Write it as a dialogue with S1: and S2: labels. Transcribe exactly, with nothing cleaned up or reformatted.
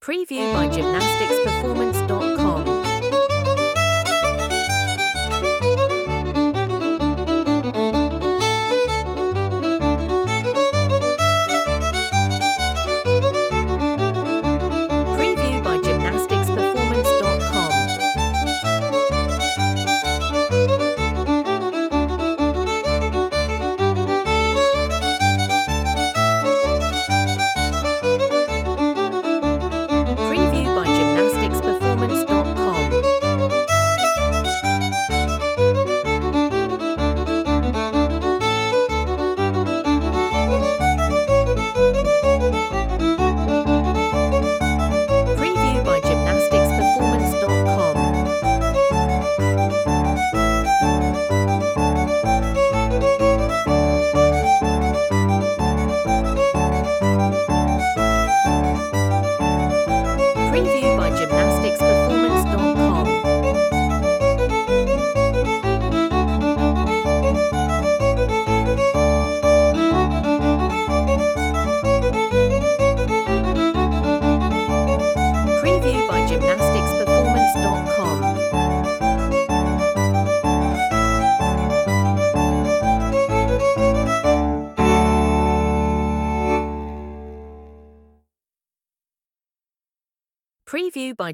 S1: Preview by gymnastics performance dot com. Preview by gymnastics performance dot com. Preview by gymnastics performance dot com. Preview by gymnastics performance dot com. Preview by gymnastics performance dot com. Preview by gymnastics performance dot com. Preview by